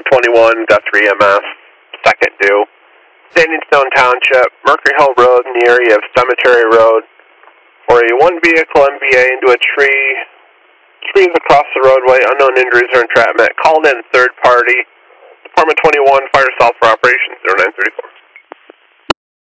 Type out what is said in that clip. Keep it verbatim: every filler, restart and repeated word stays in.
twenty-one, Guthrie E M S, second due. Standing Stone Township, Mercury Hill Road in the area of Cemetery Road, where a one-vehicle M V A into a tree, trees across the roadway, unknown injuries or entrapment. Called in third party, Department twenty-one, Fire Assault for Operations zero nine three four.